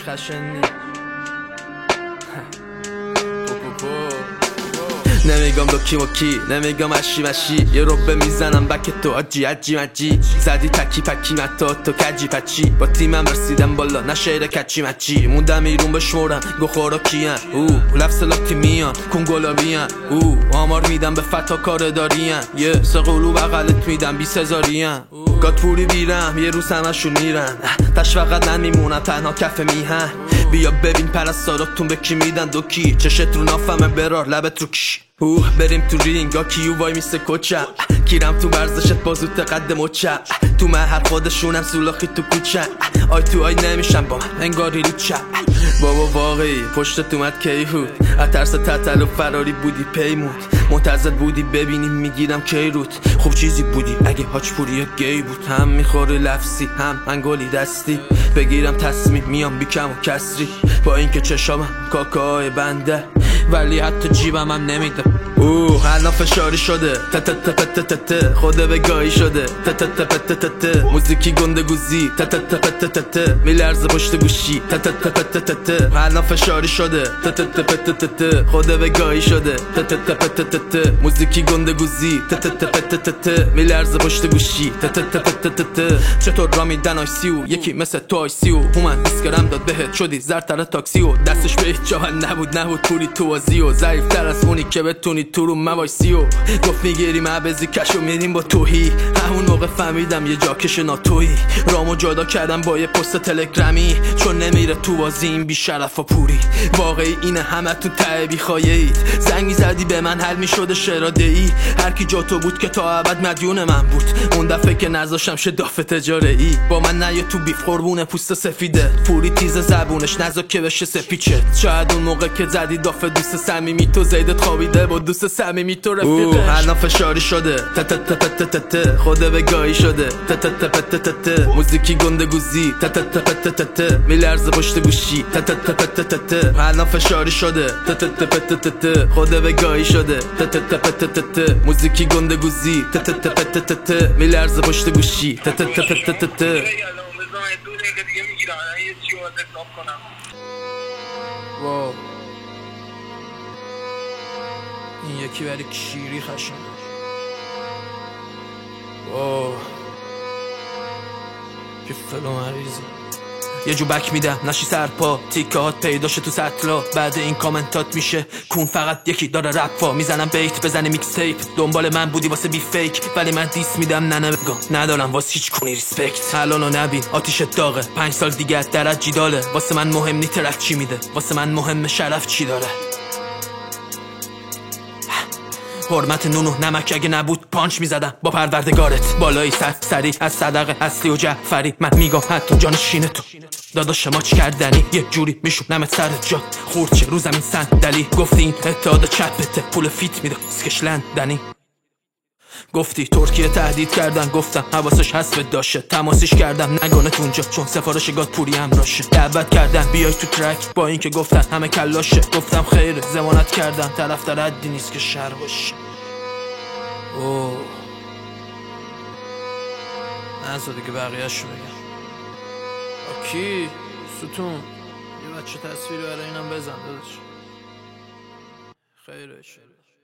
خشنی نمیگم دو کی نمیگم اشی یه روبه میزنم بک تو عجی زدی تکی پکی متا تو کجی پچی با تیمم رسیدم بالا نشیر کچی مچی موندم ایرون بشمورم گو خورا کیان لفظ لاتی میان کنگلابیان آمار میدم به فتا کار دارین یه سقلو بغلت میدم 20,000 گات پوری بیرم یه روز همشون میرن تش فقط نمیمونم تنها کف میهن بیا ببین پرستاراتون به کی میدن دو کی چشت رو نافمه برار لبت رو کش بریم تو رینگا کیو وای میسه کوچه کیرم تو ورزشت بازو تقد مچه تو محل خودشونم سولاخی تو کوچه آی تو آی نمیشم با من انگاری رو چه بابا واقعی پشتت اومد کی بود از ترس تتل و فراری بودی پیمود منتظر بودی ببینیم میگیرم کی رود خوب چیزی بودی اگه هاچپوری یا گی بود هم میخوره لفظی هم انگلی دستی بگیرم تصمیم میام بیکم و کسری با اینکه چشامم کاکای بنده ولی حتی جیبم هم نمیده الان فشاری شده تتتتتتت خوده به گاهی شده تتتتتتت موزیکی گنده گوزی تتتتتتت میلرزه پشت گوشی تتتتتتت الان فشاری شده تتتتتتت خوده به گاهی شده تتتتتتت موزیکی گنده گوزی تتتتتتت میلرزه پشت گوشی تتتتتتت چطور را میدن آیسیو یکی مثل تو آیسیو هومن دیسکرم داد بهت شدی زرتر تاکسیو دستش به هیچ جا نبود پوری تو وازیو ضعیف تر از اونی که بتونی تو رو موایسیو گفت میگیریم عبزی کشو میریم با توهی همون موقع فهمیدم یه جاکش ناتویی رامو جدا کردم با یه پست تلگرامی چون نمیره تو بازی این بی شرف و پوری واقعی اینه همه تو ته بی خایه‌اید زنگ میزدی به من حل میشده شراده ای هر کی جا تو بود که تا ابد مدیون من بود اون دفعه که نذاشتم شه دافه تجاره ای با من نیا تو بیف قربونه پوست سفیده پوری تیز زبونش نذار که بشه سپیچه شاید اون موقع که زدی دافه دوست صمیمی تو زیدت خوابیده با دوست صمیمی تو رفیقش الان فشاری شده تتتتتتت خوده به گاهی شده تتتتتتت موزیکی گنده گوزی تتتتتتت میلرزه پشت گوشی تتتتتتت الان فشاری شده تتتتتتت خوده به گاهی شده تتتتتتت موزیکی گنده گوزی تتتتتتت میلرزه پشت گوشی تتتتتتت واو این یکی برای کشیری خشن واو که فلو مریضی یه جو بک میدم نشی سرپا تیکه هات پیداشه تو سطلا بعد این کامنتات میشه کون فقط یکی داره رپا میزنم بیت بزنه میکس تیپ دنبال من بودی واسه بی فیک ولی من دیس میدم نه بگم ندارم واسه هیچ کونی ریسپکت الانو نبین آتیش داغه 5 سال دیگه درت جیداله واسه من مهم نی ترک چی میده واسه من مهم شرف چی داره حرمت نونو نمک اگه نبود پانچ میزدم با پروردگارت بالایی سری از صدقه اصلی و جعفری من میگم حتی جان شینه تو داداش ما چی کردنی یه جوری میشونمت سر جات خورچه رو زمین صندلی گفتی این اتحاد چپته پول فیت میده اسکش لندنی گفتی ترکیه تهدید کردن گفتم حواسش هست داشه تماسیش کردم نگانت اونجا چون سفارش گات پوری هم راشه دعوت کردن بیای تو ترک با اینکه گفتن همه کلاشه گفتم خیر ضمانت کردم طرفدار حدی نیست که شر باشه اوه نذار دیگه بقیه‌شو بگم کی ستون یه بچه تصویری برای اینم بزن داداش خیرش